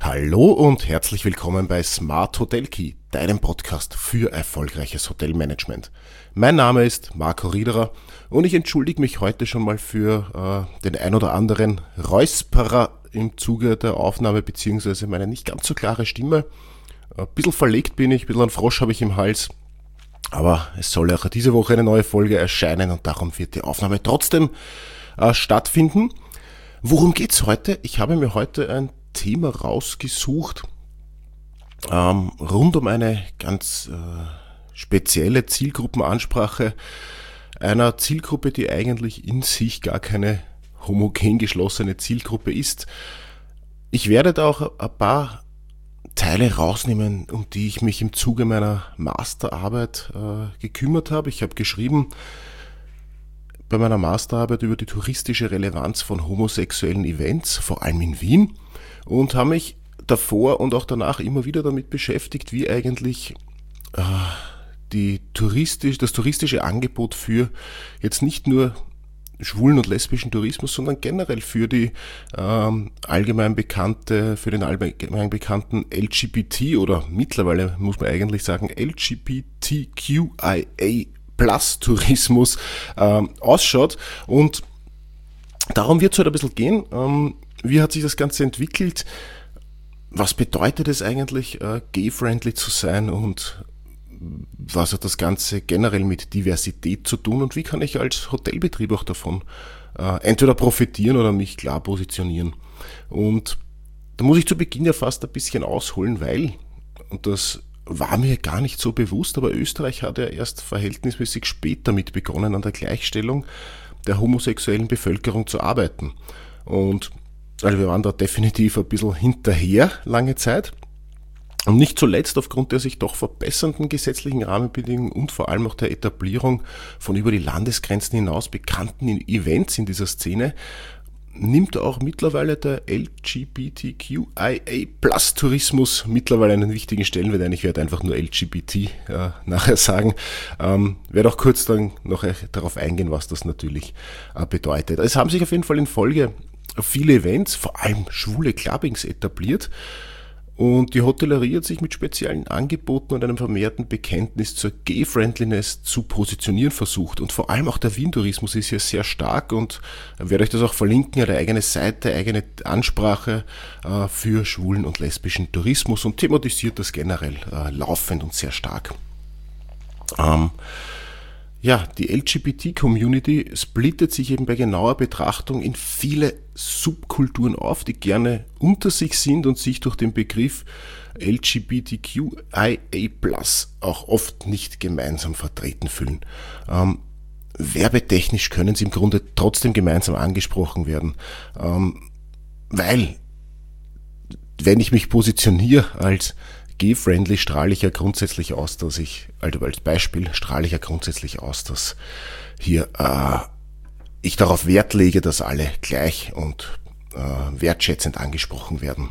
Hallo und herzlich willkommen bei Smart Hotel Key, deinem Podcast für erfolgreiches Hotelmanagement. Mein Name ist Marco Riederer und ich entschuldige mich heute schon mal für den ein oder anderen Räusperer im Zuge der Aufnahme bzw. meine nicht ganz so klare Stimme. Ein bisschen verlegt bin ich, ein bisschen einen Frosch habe ich im Hals, aber es soll auch diese Woche eine neue Folge erscheinen und darum wird die Aufnahme trotzdem stattfinden. Worum geht's heute? Ich habe mir heute ein Thema rausgesucht rund um eine ganz spezielle Zielgruppenansprache einer Zielgruppe, die eigentlich in sich gar keine homogen geschlossene Zielgruppe ist. Ich werde da auch ein paar Teile rausnehmen, um die ich mich im Zuge meiner Masterarbeit gekümmert habe. Ich habe geschrieben bei meiner Masterarbeit über die touristische Relevanz von homosexuellen Events, vor allem in Wien, und habe mich davor und auch danach immer wieder damit beschäftigt, wie eigentlich das touristische Angebot für jetzt nicht nur schwulen und lesbischen Tourismus, sondern generell für die für den allgemein bekannten LGBT oder mittlerweile muss man eigentlich sagen LGBTQIA Plus Tourismus ausschaut. Und darum wird es heute ein bisschen gehen. Wie hat sich das Ganze entwickelt? Was bedeutet es eigentlich, gay-friendly zu sein? Und was hat das Ganze generell mit Diversität zu tun? Und wie kann ich als Hotelbetrieb auch davon entweder profitieren oder mich klar positionieren? Und da muss ich zu Beginn ja fast ein bisschen ausholen, weil, und das war mir gar nicht so bewusst, aber Österreich hat ja erst verhältnismäßig spät damit begonnen, an der Gleichstellung der homosexuellen Bevölkerung zu arbeiten. Und also wir waren da definitiv ein bisschen hinterher lange Zeit. Und nicht zuletzt aufgrund der sich doch verbessernden gesetzlichen Rahmenbedingungen und vor allem auch der Etablierung von über die Landesgrenzen hinaus bekannten Events in dieser Szene nimmt auch mittlerweile der LGBTQIA-Plus-Tourismus mittlerweile einen wichtigen Stellenwert ein. Ich werde einfach nur LGBT nachher sagen. Werde auch kurz dann noch darauf eingehen, was das natürlich bedeutet. Es haben sich auf jeden Fall in Folge viele Events, vor allem schwule Clubbings etabliert. Und die Hotellerie hat sich mit speziellen Angeboten und einem vermehrten Bekenntnis zur Gay-Friendliness zu positionieren versucht. Und vor allem auch der Wien-Tourismus ist hier sehr stark und werde euch das auch verlinken, eine eigene Seite, eigene Ansprache für schwulen und lesbischen Tourismus und thematisiert das generell laufend und sehr stark. Die LGBT-Community splittet sich eben bei genauer Betrachtung in viele Subkulturen auf, die gerne unter sich sind und sich durch den Begriff LGBTQIA+ auch oft nicht gemeinsam vertreten fühlen. Werbetechnisch können sie im Grunde trotzdem gemeinsam angesprochen werden, weil, wenn ich mich positioniere als gay-friendly, strahle ich ja grundsätzlich aus, dass ich hier ich darauf Wert lege, dass alle gleich und wertschätzend angesprochen werden.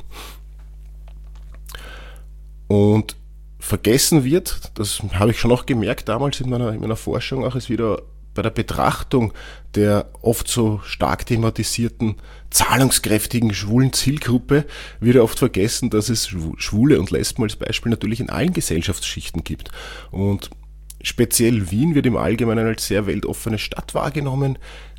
Und vergessen wird, das habe ich schon auch gemerkt damals in meiner Forschung, auch es wieder bei der Betrachtung der oft so stark thematisierten, zahlungskräftigen schwulen Zielgruppe wird ja oft vergessen, dass es Schwule und Lesben als Beispiel natürlich in allen Gesellschaftsschichten gibt. Und speziell Wien wird im Allgemeinen als sehr weltoffene Stadt wahrgenommen.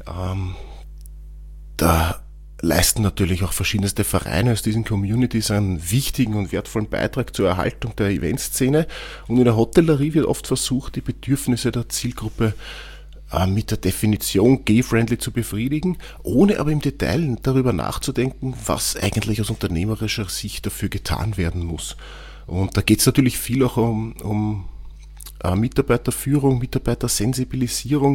Da leisten natürlich auch verschiedenste Vereine aus diesen Communities einen wichtigen und wertvollen Beitrag zur Erhaltung der Eventszene. Und in der Hotellerie wird oft versucht, die Bedürfnisse der Zielgruppe mit der Definition gay-friendly zu befriedigen, ohne aber im Detail darüber nachzudenken, was eigentlich aus unternehmerischer Sicht dafür getan werden muss. Und da geht es natürlich viel auch um Mitarbeiterführung, Mitarbeitersensibilisierung.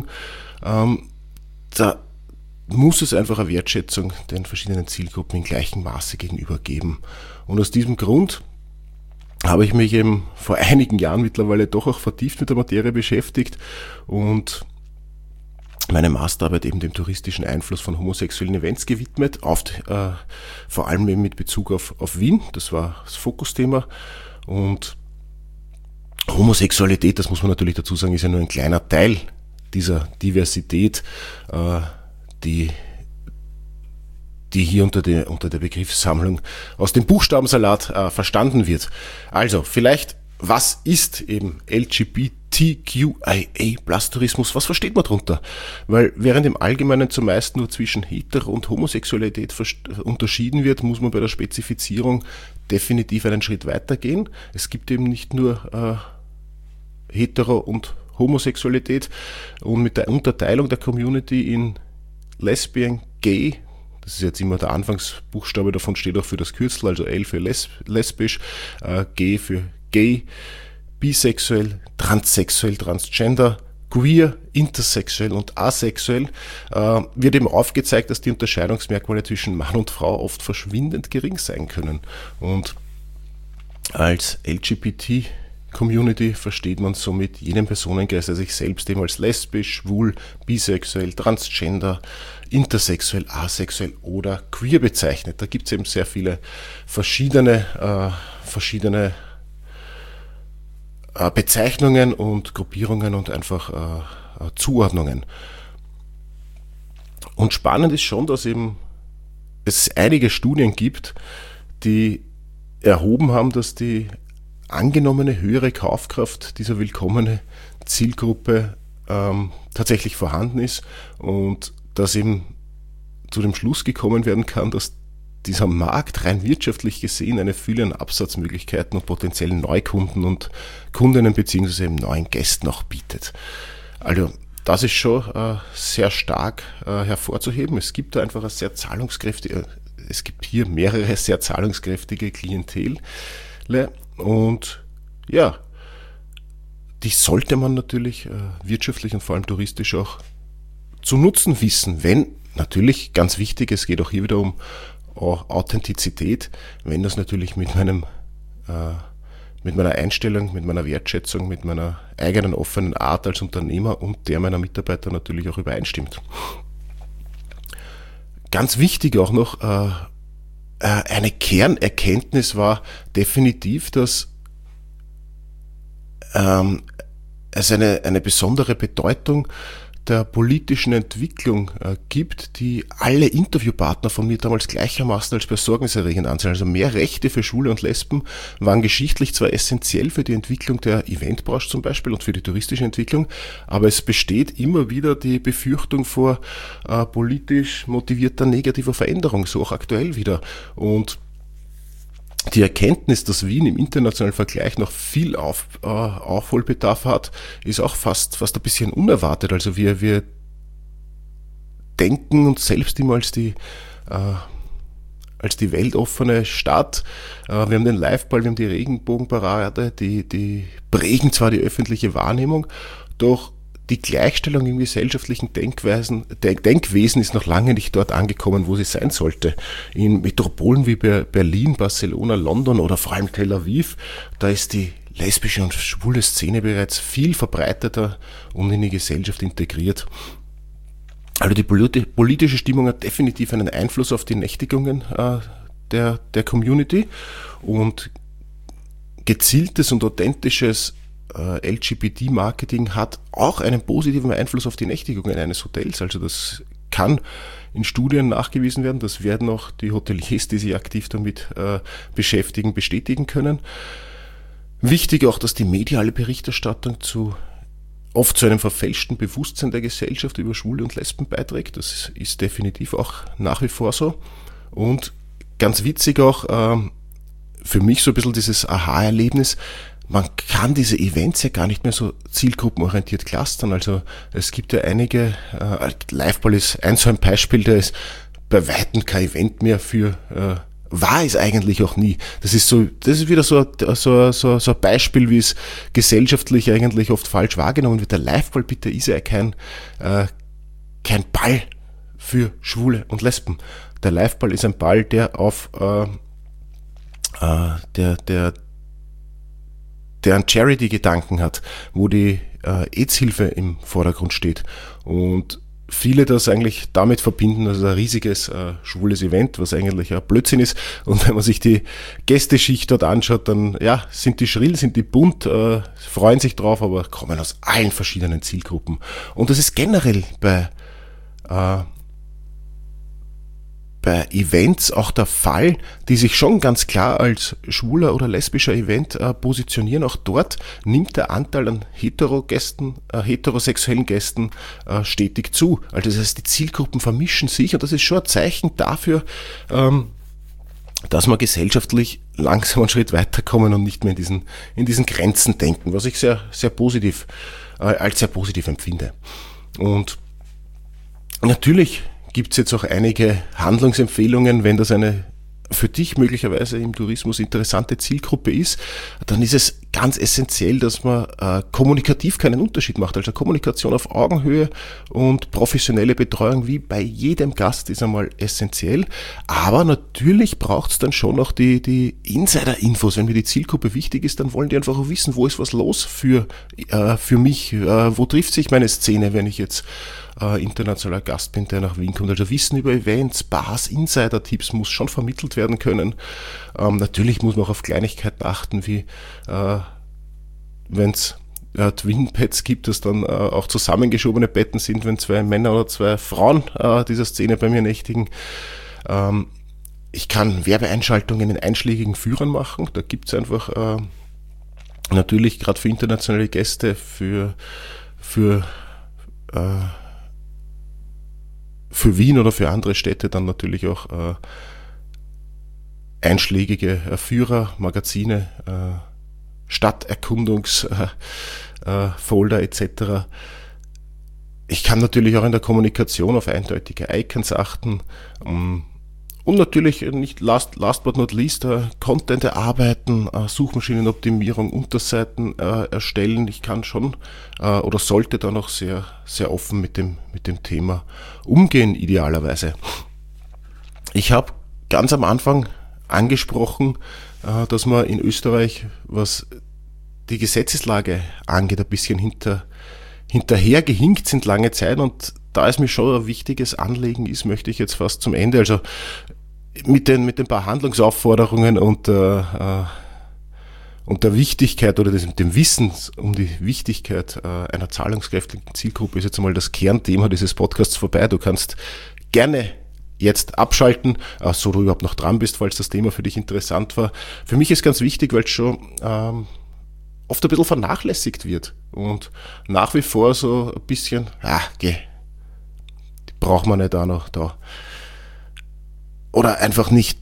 Da muss es einfach eine Wertschätzung den verschiedenen Zielgruppen in gleichem Maße gegenüber geben. Und aus diesem Grund habe ich mich eben vor einigen Jahren mittlerweile doch auch vertieft mit der Materie beschäftigt und meine Masterarbeit eben dem touristischen Einfluss von homosexuellen Events gewidmet, vor allem eben mit Bezug auf Wien, das war das Fokusthema. Und Homosexualität, das muss man natürlich dazu sagen, ist ja nur ein kleiner Teil dieser Diversität, die die hier unter der Begriffssammlung aus dem Buchstabensalat verstanden wird. Also vielleicht, was ist eben LGBTQIA+-Tourismus? Was versteht man darunter? Weil während im Allgemeinen zumeist nur zwischen Hetero- und Homosexualität unterschieden wird, muss man bei der Spezifizierung definitiv einen Schritt weitergehen. Es gibt eben nicht nur Hetero- und Homosexualität, und mit der Unterteilung der Community in Lesbian, Gay, das ist jetzt immer der Anfangsbuchstabe, davon steht auch für das Kürzel, also L für lesbisch, G für gay, bisexuell, transsexuell, transgender, queer, intersexuell und asexuell, wird eben aufgezeigt, dass die Unterscheidungsmerkmale zwischen Mann und Frau oft verschwindend gering sein können. Und als LGBT-Community versteht man somit jenen Personenkreis, der sich selbst eben als lesbisch, schwul, bisexuell, transgender, intersexuell, asexuell oder queer bezeichnet. Da gibt es eben sehr viele verschiedene Bezeichnungen und Gruppierungen und einfach Zuordnungen. Und spannend ist schon, dass eben es einige Studien gibt, die erhoben haben, dass die angenommene höhere Kaufkraft dieser willkommene Zielgruppe tatsächlich vorhanden ist und dass eben zu dem Schluss gekommen werden kann, dass dieser Markt rein wirtschaftlich gesehen eine Fülle an Absatzmöglichkeiten und potenziellen Neukunden und Kundinnen bzw. eben neuen Gästen auch bietet. Also das ist schon sehr stark hervorzuheben. Es gibt da einfach eine sehr zahlungskräftige, es gibt hier mehrere sehr zahlungskräftige Klientel und ja, die sollte man natürlich wirtschaftlich und vor allem touristisch auch zu nutzen wissen, wenn natürlich, ganz wichtig, es geht auch hier wieder um Authentizität, wenn das natürlich mit meiner Einstellung, mit meiner Wertschätzung, mit meiner eigenen offenen Art als Unternehmer und der meiner Mitarbeiter natürlich auch übereinstimmt. Ganz wichtig auch noch, eine Kernerkenntnis war definitiv, dass es eine besondere Bedeutung der politischen Entwicklung gibt, die alle Interviewpartner von mir damals gleichermaßen als besorgniserregend ansehen. Also mehr Rechte für Schwule und Lesben waren geschichtlich zwar essentiell für die Entwicklung der Eventbranche zum Beispiel und für die touristische Entwicklung, aber es besteht immer wieder die Befürchtung vor politisch motivierter negativer Veränderung, so auch aktuell wieder. Und die Erkenntnis, dass Wien im internationalen Vergleich noch viel Aufholbedarf hat, ist auch fast ein bisschen unerwartet. Also wir denken uns selbst immer als die weltoffene Stadt. Wir haben den Liveball, wir haben die Regenbogenparade, die prägen zwar die öffentliche Wahrnehmung, doch die Gleichstellung im gesellschaftlichen Denkwesen ist noch lange nicht dort angekommen, wo sie sein sollte. In Metropolen wie Berlin, Barcelona, London oder vor allem Tel Aviv, da ist die lesbische und schwule Szene bereits viel verbreiteter und in die Gesellschaft integriert. Also die politische Stimmung hat definitiv einen Einfluss auf die Nächtigungen der Community, und gezieltes und authentisches LGBT-Marketing hat auch einen positiven Einfluss auf die Nächtigungen eines Hotels. Also das kann in Studien nachgewiesen werden. Das werden auch die Hoteliers, die sich aktiv damit beschäftigen, bestätigen können. Wichtig auch, dass die mediale Berichterstattung oft zu einem verfälschten Bewusstsein der Gesellschaft über Schwule und Lesben beiträgt. Das ist definitiv auch nach wie vor so. Und ganz witzig auch für mich so ein bisschen dieses Aha-Erlebnis: Man kann diese Events ja gar nicht mehr so zielgruppenorientiert clustern. Also es gibt ja einige, Liveball ist so ein Beispiel, der ist bei weitem kein Event mehr war es eigentlich auch nie. Das ist wieder so ein Beispiel, wie es gesellschaftlich eigentlich oft falsch wahrgenommen wird. Der Liveball bitte ist ja kein Ball für Schwule und Lesben. Der Liveball ist ein Ball, der auf der einen Charity-Gedanken hat, wo die AIDS-Hilfe im Vordergrund steht. Und viele das eigentlich damit verbinden, dass es ein riesiges schwules Event, was eigentlich ein Blödsinn ist. Und wenn man sich die Gästeschicht dort anschaut, dann ja, sind die schrill, sind die bunt, freuen sich drauf, aber kommen aus allen verschiedenen Zielgruppen. Und das ist generell bei bei Events auch der Fall, die sich schon ganz klar als schwuler oder lesbischer Event positionieren. Auch dort nimmt der Anteil an heterosexuellen Gästen stetig zu. Also das heißt, die Zielgruppen vermischen sich und das ist schon ein Zeichen dafür, dass wir gesellschaftlich langsam einen Schritt weiterkommen und nicht mehr in diesen Grenzen denken, was ich sehr, sehr positiv, als sehr positiv empfinde. Und natürlich gibt es jetzt auch einige Handlungsempfehlungen, wenn das eine für dich möglicherweise im Tourismus interessante Zielgruppe ist, dann ist es ganz essentiell, dass man kommunikativ keinen Unterschied macht. Also Kommunikation auf Augenhöhe und professionelle Betreuung wie bei jedem Gast ist einmal essentiell. Aber natürlich braucht es dann schon noch die Insider-Infos. Wenn mir die Zielgruppe wichtig ist, dann wollen die einfach auch wissen, wo ist was los für mich, wo trifft sich meine Szene, wenn ich jetzt internationaler Gast bin, der nach Wien kommt. Also Wissen über Events, Bars, Insider-Tipps muss schon vermittelt werden können. Natürlich muss man auch auf Kleinigkeiten achten, wie wenn es Twin-Pads gibt, dass dann auch zusammengeschobene Betten sind, wenn 2 Männer oder 2 Frauen dieser Szene bei mir nächtigen. Ich kann Werbeeinschaltungen in einschlägigen Führern machen. Da gibt es einfach natürlich gerade für internationale Gäste, für Wien oder für andere Städte dann natürlich auch einschlägige Führer, Magazine, Stadterkundungsfolder etc. Ich kann natürlich auch in der Kommunikation auf eindeutige Icons achten und natürlich nicht last but not least Content erarbeiten, Suchmaschinenoptimierung, Unterseiten erstellen. Ich kann schon oder sollte da noch sehr, sehr offen mit dem Thema umgehen, idealerweise. Ich habe ganz am Anfang angesprochen, dass man in Österreich, was die Gesetzeslage angeht, ein bisschen hinterhergehinkt sind lange Zeit, und da es mir schon ein wichtiges Anliegen ist, möchte ich jetzt fast zum Ende, also mit den paar Handlungsaufforderungen und der Wichtigkeit oder dem Wissen um die Wichtigkeit einer zahlungskräftigen Zielgruppe ist jetzt einmal das Kernthema dieses Podcasts vorbei. Du kannst gerne jetzt abschalten, so du überhaupt noch dran bist, falls das Thema für dich interessant war. Für mich ist ganz wichtig, weil es schon oft ein bisschen vernachlässigt wird und nach wie vor so ein bisschen, die braucht man nicht auch noch da. Oder einfach nicht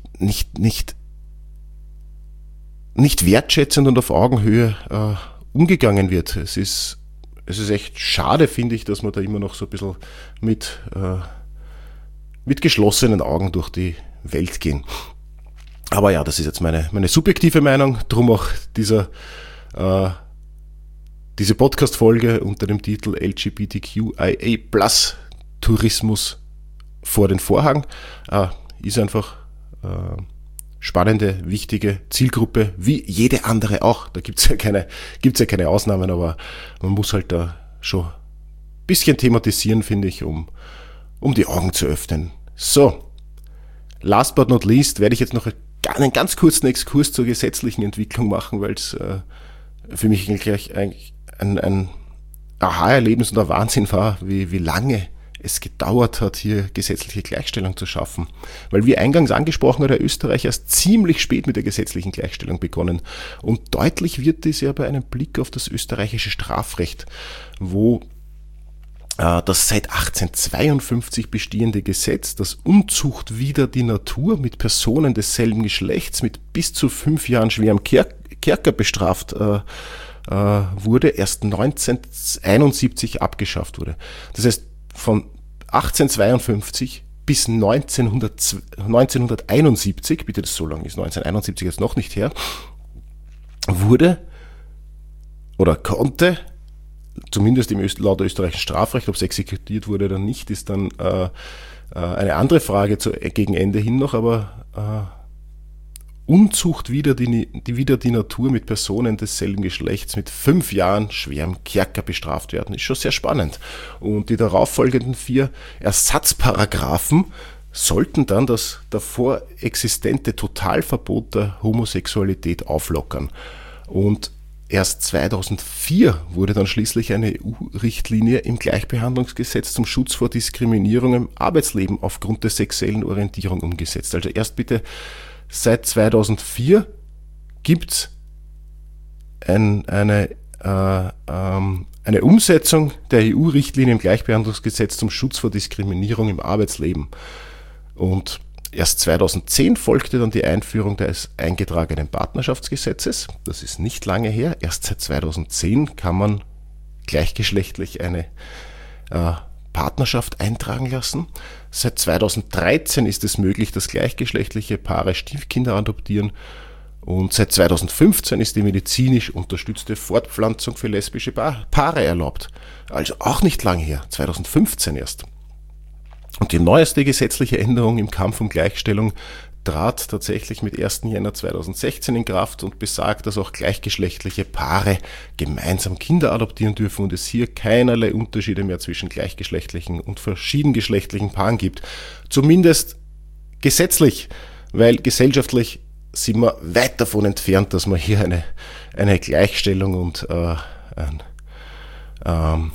wertschätzend und auf Augenhöhe umgegangen wird. Es ist echt schade, finde ich, dass man da immer noch so ein bisschen mit geschlossenen Augen durch die Welt gehen. Aber ja, das ist jetzt meine subjektive Meinung, drum auch diese Podcast-Folge unter dem Titel LGBTQIA+ Tourismus vor den Vorhang. Ist einfach spannende, wichtige Zielgruppe, wie jede andere auch. Da gibt's ja keine Ausnahmen, aber man muss halt da schon ein bisschen thematisieren, finde ich, um die Augen zu öffnen. So, last but not least werde ich jetzt noch einen ganz kurzen Exkurs zur gesetzlichen Entwicklung machen, weil es für mich gleich ein Aha-Erlebnis und ein Wahnsinn war, wie lange es gedauert hat, hier gesetzliche Gleichstellung zu schaffen. Weil wie eingangs angesprochen hat der Österreich erst ziemlich spät mit der gesetzlichen Gleichstellung begonnen. Und deutlich wird dies ja bei einem Blick auf das österreichische Strafrecht, wo das seit 1852 bestehende Gesetz, das Unzucht wider die Natur mit Personen desselben Geschlechts mit bis zu 5 Jahren schwerem Kerker bestraft wurde, erst 1971 abgeschafft wurde. Das heißt, von 1852 bis 1971, bitte, das so lang ist 1971 jetzt noch nicht her, wurde oder konnte, zumindest laut österreichischen Strafrecht, ob es exekutiert wurde oder nicht, ist dann eine andere Frage gegen Ende hin noch, aber Unzucht wider die Natur mit Personen desselben Geschlechts mit 5 Jahren schwerem Kerker bestraft werden, ist schon sehr spannend. Und die darauffolgenden 4 Ersatzparagraphen sollten dann das davor existente Totalverbot der Homosexualität auflockern. Und erst 2004 wurde dann schließlich eine EU-Richtlinie im Gleichbehandlungsgesetz zum Schutz vor Diskriminierung im Arbeitsleben aufgrund der sexuellen Orientierung umgesetzt. Also erst bitte seit 2004 gibt es eine Umsetzung der EU-Richtlinie im Gleichbehandlungsgesetz zum Schutz vor Diskriminierung im Arbeitsleben. Und erst 2010 folgte dann die Einführung des eingetragenen Partnerschaftsgesetzes. Das ist nicht lange her. Erst seit 2010 kann man gleichgeschlechtlich eine Partnerschaft eintragen lassen. Seit 2013 ist es möglich, dass gleichgeschlechtliche Paare Stiefkinder adoptieren. Und seit 2015 ist die medizinisch unterstützte Fortpflanzung für lesbische Paare erlaubt. Also auch nicht lange her, 2015 erst. Und die neueste gesetzliche Änderung im Kampf um Gleichstellung trat tatsächlich mit 1. Jänner 2016 in Kraft und besagt, dass auch gleichgeschlechtliche Paare gemeinsam Kinder adoptieren dürfen und es hier keinerlei Unterschiede mehr zwischen gleichgeschlechtlichen und verschiedengeschlechtlichen Paaren gibt. Zumindest gesetzlich, weil gesellschaftlich sind wir weit davon entfernt, dass wir hier eine Gleichstellung und eine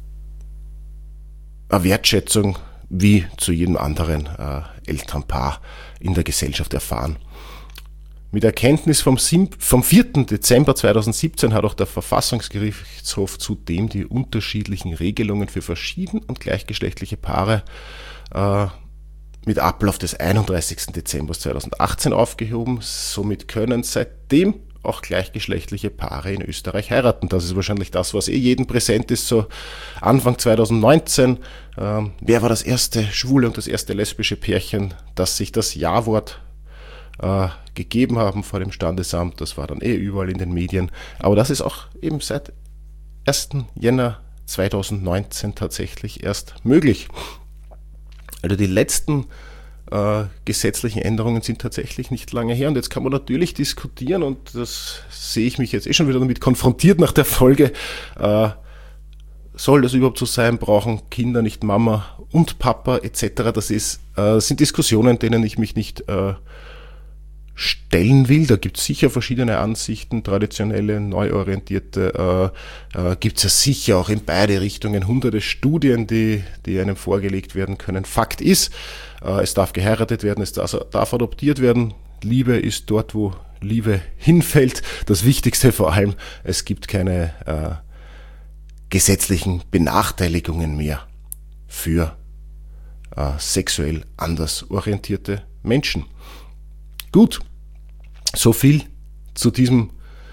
Wertschätzung wie zu jedem anderen Elternpaar in der Gesellschaft erfahren. Mit Erkenntnis vom 4. Dezember 2017 hat auch der Verfassungsgerichtshof zudem die unterschiedlichen Regelungen für verschieden- und gleichgeschlechtliche Paare mit Ablauf des 31. Dezember 2018 aufgehoben. Somit können seitdem auch gleichgeschlechtliche Paare in Österreich heiraten. Das ist wahrscheinlich das, was jedem präsent ist, so Anfang 2019. Wer war das erste schwule und das erste lesbische Pärchen, das sich das Ja-Wort gegeben haben vor dem Standesamt? Das war dann überall in den Medien. Aber das ist auch eben seit 1. Jänner 2019 tatsächlich erst möglich. Also die letzten gesetzlichen Änderungen sind tatsächlich nicht lange her und jetzt kann man natürlich diskutieren und das sehe ich mich jetzt schon wieder damit konfrontiert nach der Folge. Soll das überhaupt so sein? Brauchen Kinder nicht Mama und Papa etc.? Das sind Diskussionen, denen ich mich nicht stellen will. Da gibt es sicher verschiedene Ansichten, traditionelle, neuorientierte, gibt es ja sicher auch in beide Richtungen hunderte Studien, die einem vorgelegt werden können. Fakt ist, es darf geheiratet werden, es darf adoptiert werden. Liebe ist dort, wo Liebe hinfällt. Das Wichtigste vor allem, es gibt keine gesetzlichen Benachteiligungen mehr für sexuell anders orientierte Menschen. Gut, so viel zu diesem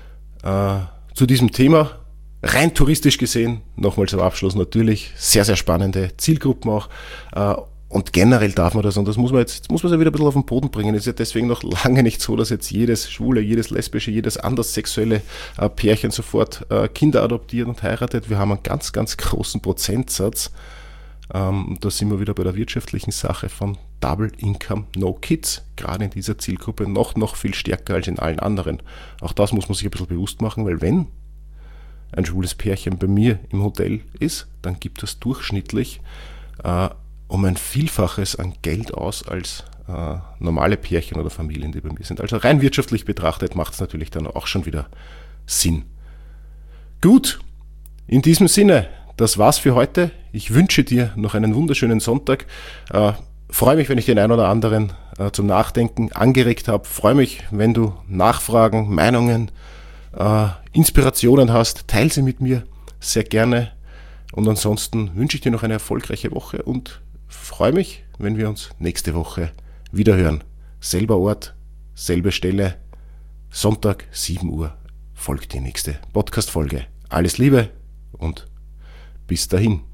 Thema. Rein touristisch gesehen, nochmal zum Abschluss natürlich, sehr, sehr spannende Zielgruppen auch. Und generell darf man das, und das muss man jetzt muss man es ja wieder ein bisschen auf den Boden bringen. Es ist ja deswegen noch lange nicht so, dass jetzt jedes schwule, jedes lesbische, jedes anders sexuelle Pärchen sofort Kinder adoptiert und heiratet. Wir haben einen ganz, ganz großen Prozentsatz. Da sind wir wieder bei der wirtschaftlichen Sache von Double Income, No Kids. Gerade in dieser Zielgruppe noch viel stärker als in allen anderen. Auch das muss man sich ein bisschen bewusst machen, weil wenn ein schwules Pärchen bei mir im Hotel ist, dann gibt es durchschnittlich um ein Vielfaches an Geld aus als normale Pärchen oder Familien, die bei mir sind. Also rein wirtschaftlich betrachtet macht es natürlich dann auch schon wieder Sinn. Gut, in diesem Sinne, das war's für heute. Ich wünsche dir noch einen wunderschönen Sonntag. Freue mich, wenn ich den einen oder anderen zum Nachdenken angeregt habe. Freue mich, wenn du Nachfragen, Meinungen, Inspirationen hast. Teile sie mit mir sehr gerne. Und ansonsten wünsche ich dir noch eine erfolgreiche Woche und freue mich, wenn wir uns nächste Woche wieder hören. Selber Ort, selbe Stelle, Sonntag, 7 Uhr folgt die nächste Podcast-Folge. Alles Liebe und bis dahin.